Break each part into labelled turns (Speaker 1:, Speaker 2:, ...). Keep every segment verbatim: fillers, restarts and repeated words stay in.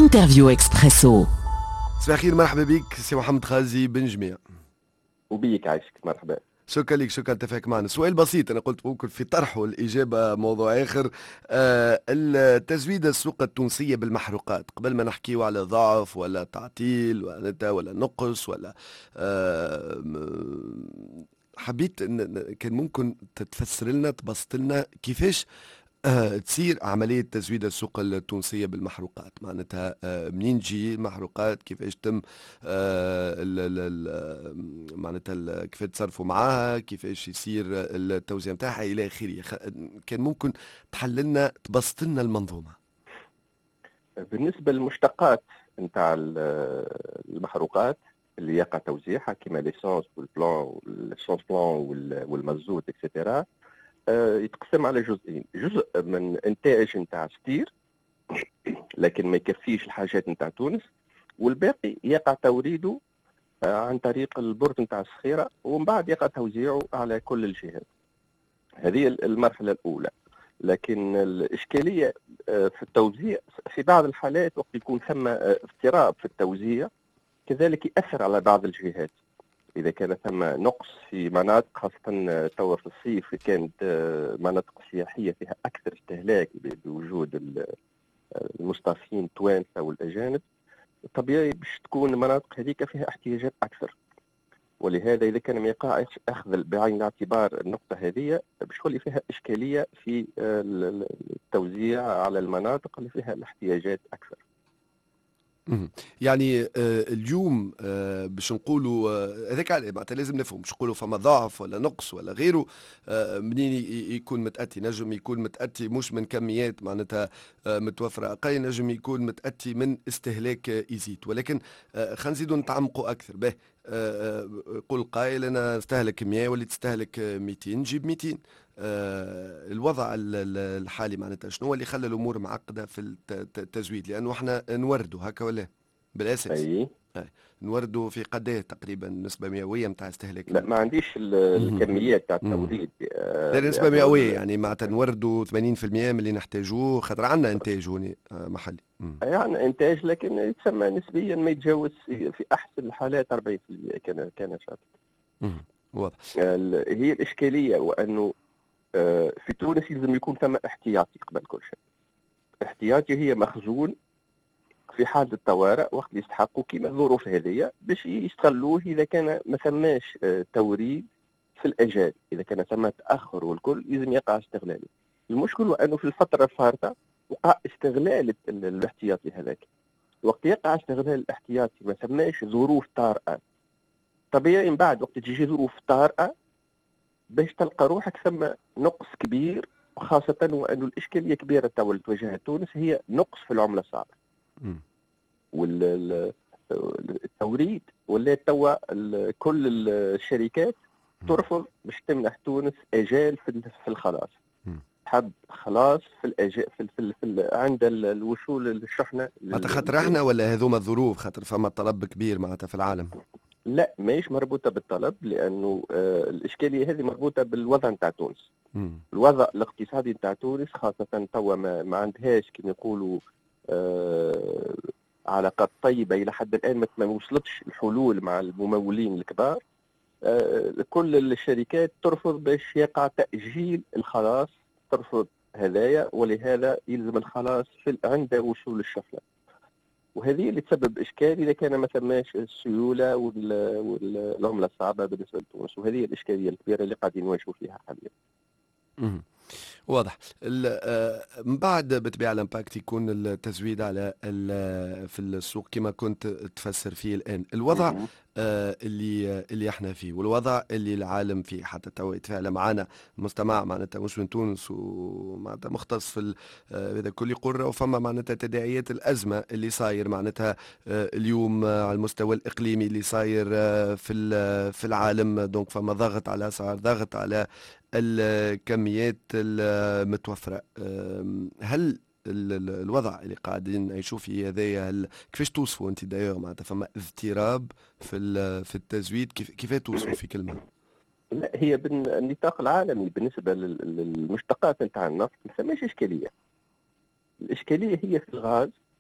Speaker 1: انترفيو اكسبريسو.
Speaker 2: صباح الخير، مرحبا بك سي محمد خازي بن جميع.
Speaker 3: وبيك عايشك مرحبا.
Speaker 2: شكرا لك، شكرا لتفاعلك معنا. سؤال بسيط انا قلت ممكن في طرحه الاجابه موضوع اخر. آه التزويد السوق التونسيه بالمحروقات، قبل ما نحكيو على ضعف ولا تعطيل ولا ولا نقص ولا آه حبيت ان كان ممكن تتفسر لنا تبسط لنا كيفاش آه، تصير عملية تزويد السوق التونسية بالمحروقات. معناتها آه، منين تجي المحروقات، كيفاش تم آه، ال- ال- ال- معناتها ال- كيفاش تصرفوا معاها، كيفاش يصير التوزيع نتاعها إلى آخره. خ- كان ممكن تحللنا تبسط لنا المنظومة.
Speaker 3: بالنسبة للمشتقات نتاع المحروقات اللي يقع توزيعها كما ليسونس والبلان والسونس بلان والمازوت اكسترا، يتقسم على جزئين. جزء من انتاج نتاع ستير لكن ما يكفيش الحاجات نتاع تونس، والباقي يقع توريده عن طريق البورد نتاع الصخيرة، ومن بعد يقع توزيعه على كل الجهات. هذه المرحلة الأولى. لكن الإشكالية في التوزيع في بعض الحالات وقت يكون ثم اضطراب في التوزيع كذلك يأثر على بعض الجهات. إذا كان ثم نقص في مناطق، خاصة توا في الصيف كانت مناطق سياحية فيها أكثر استهلاك بوجود المصطافين التوانسة والأجانب، طبيعي باش تكون المناطق هذيك فيها احتياجات أكثر. ولهذا إذا كان ما يقعش أخذ بعين الاعتبار النقطة هذه باش تولي فيها إشكالية في التوزيع على المناطق اللي فيها الاحتياجات أكثر.
Speaker 2: يعني آه اليوم آه باش نقولوا هذاك آه معناتها لازم نفهم باش نقولوا فما ضعف ولا نقص ولا غيره. آه منين يكون متأتي؟ نجم يكون متأتي مش من كميات معناتها آه متوفرة أقل، نجم يكون متأتي من استهلاك يزيد. ولكن آه خلينا نزيدوا نتعمقوا أكثر. به يقول قائل أنا استهلك مية واللي تستهلك مئتين، نجيب مئتين. آه الوضع الحالي معناتها شنو اللي خلى الامور معقده في التزويد؟ لانه احنا نوردوا هكا ولا بالاساس
Speaker 3: أي.
Speaker 2: آه. نوردوا في قديه تقريبا نسبه مئويه نتاع استهلاك؟
Speaker 3: لا ما عنديش الكميات تاع التوريد.
Speaker 2: لا نسبه مئويه يعني معناتها نوردوا ثمانين بالمئة من اللي نحتاجوه، خاطر عندنا انتاج هوني محلي.
Speaker 3: يعني انتاج لكن يتسمى نسبيا ما يتجاوز في احسن الحالات أربعين بالمئة كان كان شاطر.
Speaker 2: واضح.
Speaker 3: هي الاشكاليه وانه في تونس لازم يكون ثم احتياطي قبل كل شيء. احتياطي هي مخزون في حال الطوارئ وقت اللي يستحقوا كيما الظروف هذه باش يستغلوه اذا كان ما ثماش توريد في الاجال. اذا كان ثم تاخر والكل لازم يقع استغلاله. المشكل هو انه في الفتره الفارطه وقع استغلال الاحتياطي هذاك. وقت يقع استغلال الاحتياطي ما ثماش ظروف طارئه، طبيعي من بعد وقت تجي ظروف طارئه باش تلقى روحك ثم نقص كبير، وخاصة وأنه الإشكالية كبيرة توا اللي تواجهها تونس هي نقص في العملة الصعبة. والتوريد ولا توا كل الشركات ترفض باش تمنح تونس أجال في الخلاص. حب خلاص في الأجال في, في, في عند الوصول للشحنة.
Speaker 2: معناتها خاطر احنا ولا هذوما الظروف خاطر فما طلب كبير معناتها في العالم؟
Speaker 3: لا ماهيش مربوطة بالطلب، لأنه آه الإشكالية هذه مربوطة بالوضع نتاع تونس. مم. الوضع الاقتصادي نتاع تونس خاصة توا ما, ما عندهاش كما يقولوا آه علاقات طيبة إلى حد الآن، ما وصلتش الحلول مع الممولين الكبار. آه كل الشركات ترفض باش يقع تأجيل الخلاص، ترفض هدايا، ولهذا يلزم الخلاص في عند وصول الشحنة. وهذه اللي تسبب إشكال إذا كان ما ثماش السيولة والعملة الصعبة بالنسبة لتونس، وهذه الإشكالية الكبيرة اللي قاعدين نواجهوا فيها حاليا.
Speaker 2: واضح. من بعد بطبيعة الامباكت يكون التزويد على في السوق كما كنت تفسر فيه الآن. الوضع آه اللي اللي احنا فيه والوضع اللي العالم فيه حتى تو يتفاعل معنا مستمع معناتها مش من تونس ومعناتها مختص في هذا آه كل قرة، وفما معناتها تداعيات الأزمة اللي صاير معناتها آه اليوم آه على المستوى الإقليمي اللي صاير آه في في العالم. دونك فما ضغط على الأسعار، ضغط على الكميات المتوفرة. هل الوضع اللي قاعدين نعيشوا فيه هذايا كيفاش توصفوا انت دايوغ؟ معناتها فما اضطراب في في التزويد، كيف كيف توصفوا في كلمه؟
Speaker 3: لا هي بالنطاق العالمي بالنسبه للمشتقات نتاع النفط ما فماش اشكاليه. الاشكاليه هي في الغاز،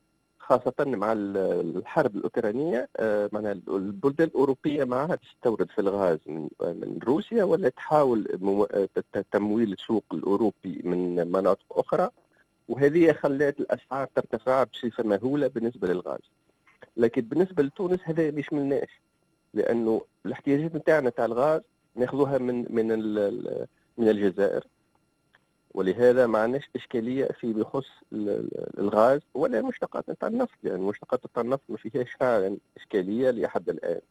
Speaker 3: خاصة مع الحرب الأوكرانية. معناها البلدان الأوروبية ما عادش تستورد في الغاز من من روسيا، ولا تحاول تمويل السوق الأوروبي من مناطق أخرى، وهذه خلت الأسعار ترتفع بصفة مهولة بالنسبة للغاز. لكن بالنسبة لتونس هذا مش ملناش، لأنه الاحتياجات نتاعنا تاع الغاز ناخذوها من من من الجزائر، ولهذا ما عندناش اشكاليه في بخص الغاز ولا المشتقات نتاع النفط، لان يعني المشتقات نتاع النفط ما فيهاش فعلا اشكاليه لحد الان.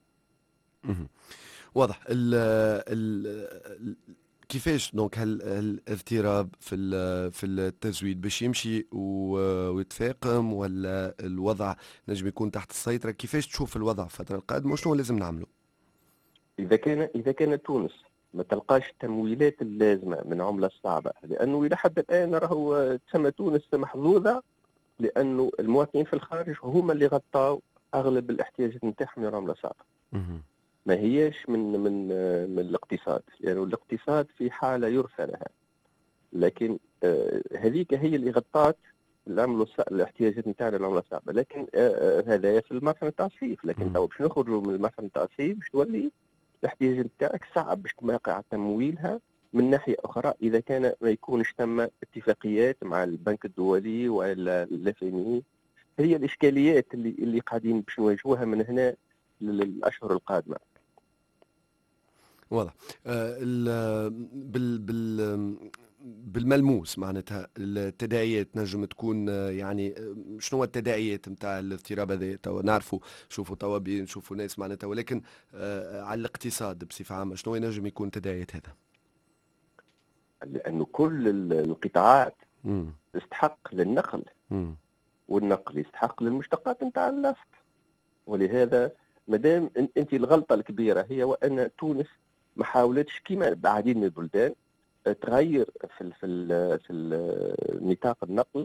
Speaker 2: واضح. ال ال كيفاش دونك هل الاضطراب في في التزويد باش يمشي ويتفاقم، ولا الوضع نجم يكون تحت السيطره؟ كيفاش تشوف الوضع في الفتره القادمه وشنو لازم نعمله؟
Speaker 3: اذا كان اذا كانت تونس ما تلقاش التمويلات اللازمه من عمله صعبه، لانه الى حد الان راهو تسمى تونس محظوظه، لانه المواطنين في الخارج هما اللي غطاوا اغلب الاحتياجات نتاعهم من عمله صعبه. ما هياش من من من الاقتصاد، لانه يعني الاقتصاد في حاله يرثى لها، لكن آه هذيك هي اللي غطات العمله الاحتياجات نتاعنا العمله الصعبه. لكن آه هذا في المرحله نتاع الصيف، لكن تو باش نخرجوا من المرحله نتاع الصيف باش تولي الاحتياجات نتاعك صعب باش تواقع تمويلها. من ناحيه اخرى اذا كان ما يكونش تم اتفاقيات مع البنك الدولي ولا الاف ام اي، هي الاشكاليات اللي اللي قاعدين باش نواجهوها من هنا للاشهر القادمه.
Speaker 2: واضح. آه بال بال بالملموس معناتها التداعيات نجم تكون يعني شنو التداعيات نتاع الاضطراب هذا؟ توا نعرفوا شوفوا توا نشوفوا ناس معناتها، ولكن آه على الاقتصاد بصفه عامه شنو ينجم يكون تداعيات هذا؟
Speaker 3: لانه كل القطاعات
Speaker 2: مم.
Speaker 3: تستحق للنقل،
Speaker 2: مم.
Speaker 3: والنقل يستحق للمشتقات نتاع النفط. ولهذا مادام انت الغلطه الكبيره هي وان تونس ما حاولتش كما بعدين من البلدان تغير في في في نطاق النقل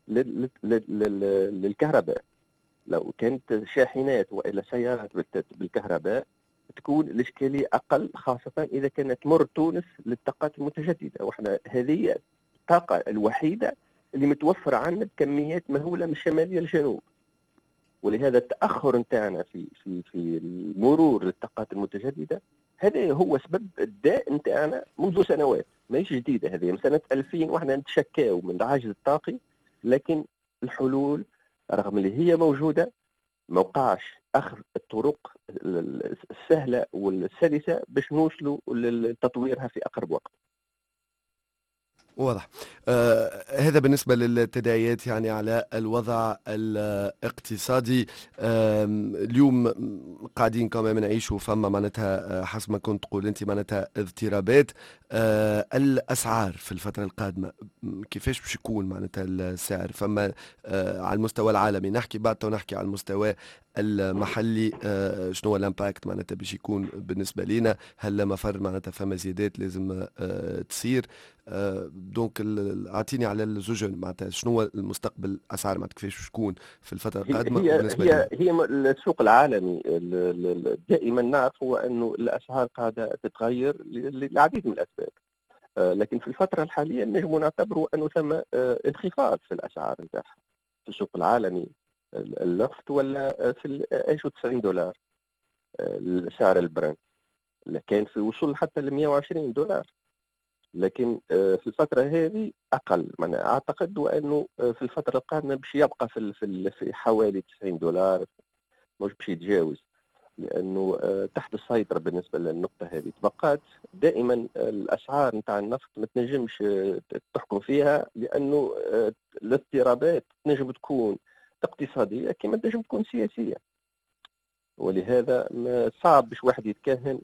Speaker 3: للكهرباء. لو كانت شاحنات والا سيارات بالكهرباء تكون الاشكاليه اقل، خاصه اذا كانت تمر تونس للطاقات المتجدده، واحنا هذه الطاقه الوحيده اللي متوفره عندنا بكميات مهوله من الشماليه للجنوب. ولهذا التاخر نتاعنا في في في المرور للطاقات المتجدده هذا هو سبب الداء نتاعنا منذ سنوات، ماهيش جديده هذه، من سنه ألفين واحنا نتشكاو من العجز الطاقي، لكن الحلول رغم اللي هي موجوده ما وقعش اخذ الطرق السهله والسلسه باش نوصلوا لتطويرها في اقرب وقت.
Speaker 2: واضح. آه هذا بالنسبة للتداعيات يعني على الوضع الاقتصادي. آه اليوم قاعدين كمان نعيشوا فما معناتها حسب ما كنت تقول انت معناتها اضطرابات. آه الاسعار في الفترة القادمة كيفاش باش يكون معناتها السعر؟ فما آه على المستوى العالمي نحكي بعد ونحكي على المستوى المحلي. آه شنو هو الامباكت معناتها باش يكون بالنسبة لنا؟ هل مفر معناتها فما زيادات لازم آه تصير؟ آه دونك اعطيني على الزوج معناتها شنو هو المستقبل الاسعار معناتها كيفاش باش تكون في الفتره القادمه؟
Speaker 3: هي
Speaker 2: وبالنسبه
Speaker 3: هي هي السوق العالمي دائما نعرف هو انه الاسعار قاعده تتغير للعديد من الاسباب، لكن في الفتره الحاليه نجم نعتبروا انه ثم انخفاض في الاسعار نتاعها في السوق العالمي. النفط ولا في عشرة وتسعين دولار سعر البرنت، كان في وصول حتى ل مئة وعشرين دولار، لكن في الفترة هذه أقل. من أعتقد وأنه في الفترة القادمة باش يبقى في في حوالي تسعين دولار، مش باش يتجاوز، لأنه تحت السيطرة بالنسبة للنقطة هذه. تبقات دائما الأسعار نتاع النفط ما تنجمش تحكم فيها، لأنه الاضطرابات تنجم تكون اقتصادية كما تنجم تكون سياسية، ولهذا صعب باش واحد يتكهن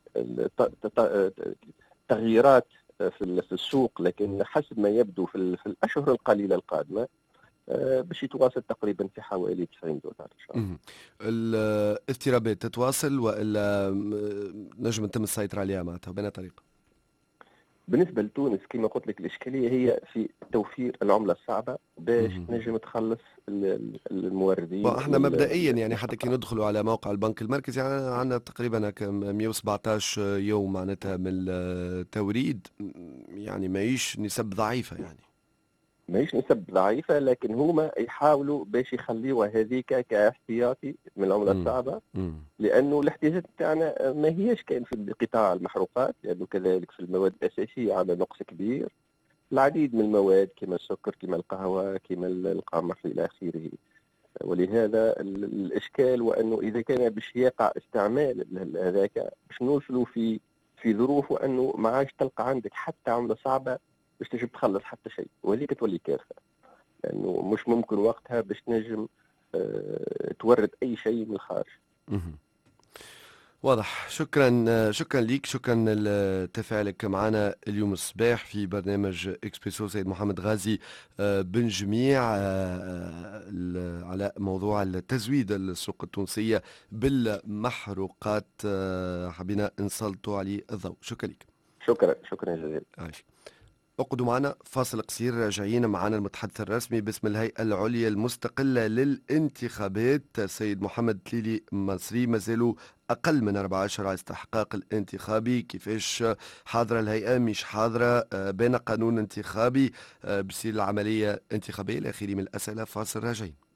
Speaker 3: تغييرات في السوق. لكن حسب ما يبدو في الاشهر القليله القادمه باش يتواصل تقريبا في حوالي تسعين دولار ان شاء الله.
Speaker 2: الاضطرابات تتواصل والا نجم يتم السيطره عليها معناتها بأي طريقه؟
Speaker 3: بالنسبه لتونس كما قلت لك الاشكاليه هي في توفير العمله الصعبه باش نجم تخلص الموردين.
Speaker 2: احنا مبدئيا يعني حتى كي ندخلوا على موقع البنك المركزي يعني عندنا تقريبا مئة وسبعطاش يوم معناتها من التوريد، يعني ماهيش نسب ضعيفه يعني.
Speaker 3: ماهيش نسب ضعيفة، لكن هما يحاولوا باش يخليوها هذيك كاحتياطي من العملة
Speaker 2: مم.
Speaker 3: الصعبة،
Speaker 2: مم.
Speaker 3: لأنه الاحتياجات تاعنا ما هيش كان في قطاع المحروقات، لأنه كذلك في المواد الأساسية عندنا نقص كبير، العديد من المواد كما السكر كما القهوة كما القمح إلى آخره. ولهذا ال- الإشكال وأنه إذا كان باش يقع استعمال ال- هذاك باش نوصلوا في في ظروف وأنه ما عادش تلقى عندك حتى عملة صعبة باش تجي تخلص حتى شيء، وهذيك تولي كارثة، لأنه مش ممكن وقتها باش تنجم آه، تورد أي شيء من الخارج.
Speaker 2: مهم. واضح. شكرا شكرا ليك، شكرا لتفاعلك معنا اليوم الصباح في برنامج اكسبريسو سيد محمد غازي آه، بن جميع آه، آه، على موضوع التزويد السوق التونسية بالمحروقات. آه، حبينا نسلطوا عليه الضوء. شكرا لك.
Speaker 3: شكرا شكرا جزيلا.
Speaker 2: عايش. اقعدوا معنا فاصل قصير، راجعين معنا المتحدث الرسمي باسم الهيئة العليا المستقلة للانتخابات السيد محمد تليلي مصري. مازالوا أقل من أربعة عشر على استحقاق الانتخابي، كيفاش حاضرة الهيئة مش حاضرة، آه، بين قانون انتخابي، آه، بصير العملية انتخابية إلى آخره من الأسئلة. فاصل راجعين.